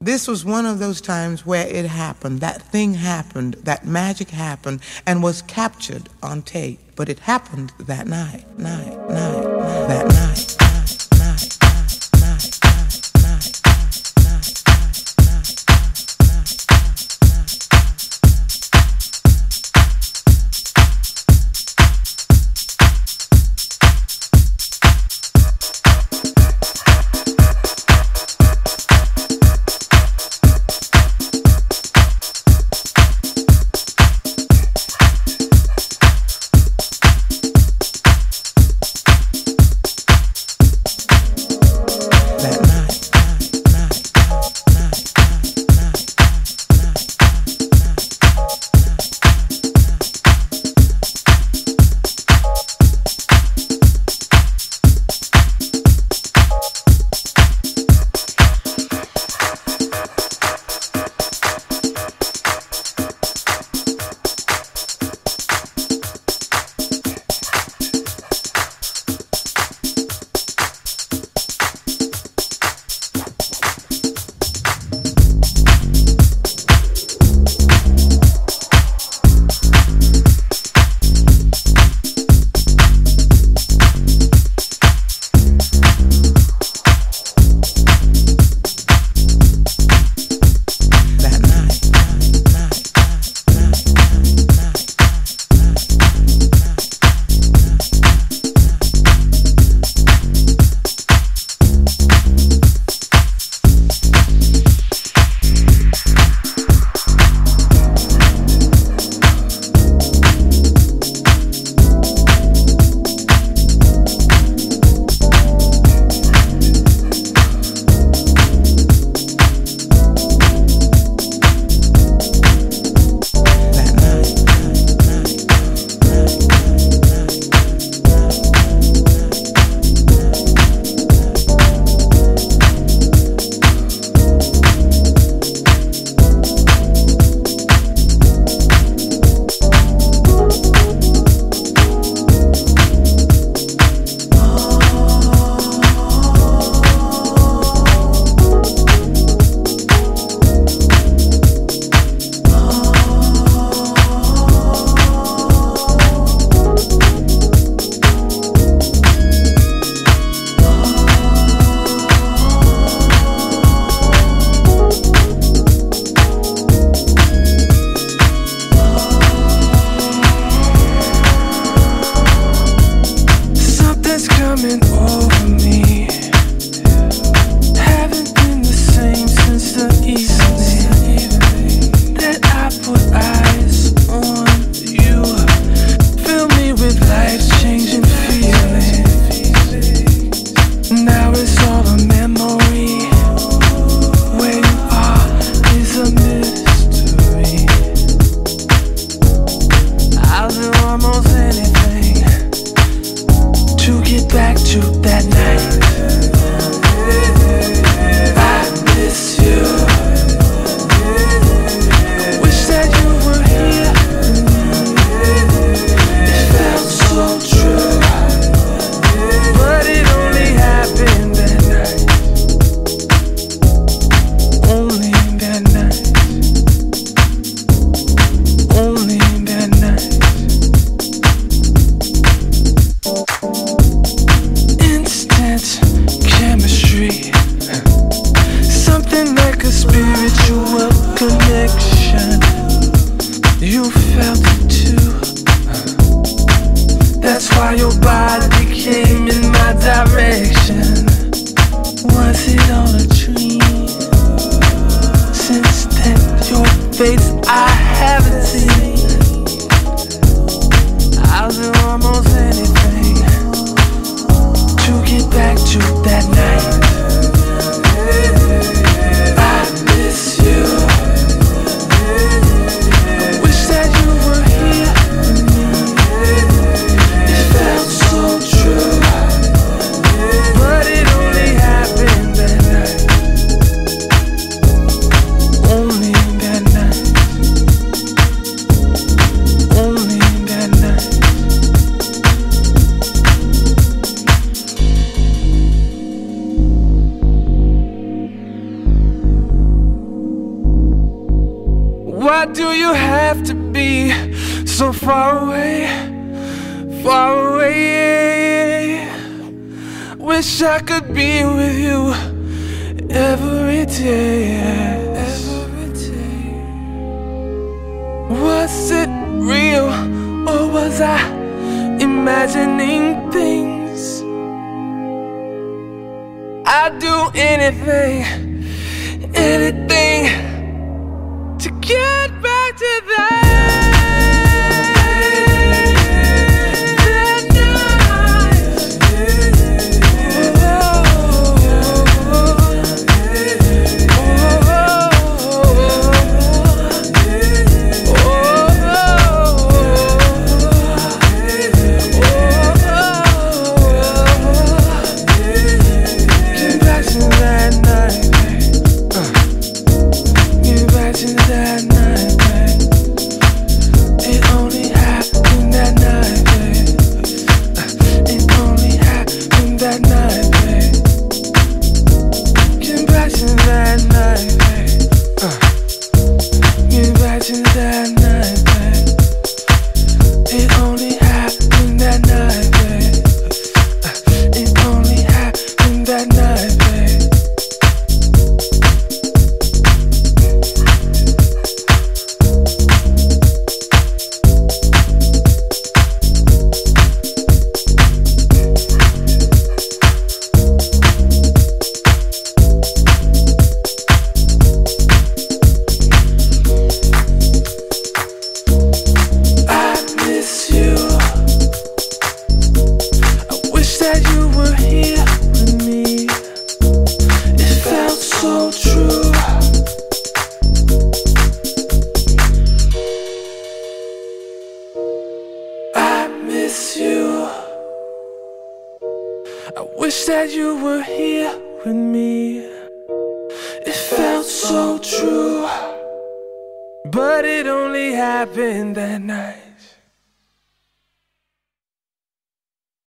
This was one of those times where it happened, that thing happened, that magic happened, and was captured on tape. But it happened that night, that night. Why do you have to be so far away, far away? Wish I could be with you every day, every day. Was it real or was I imagining things? I'd do anything, anything to get back to that I wish that you were here with me. It felt so true, but it only happened that night.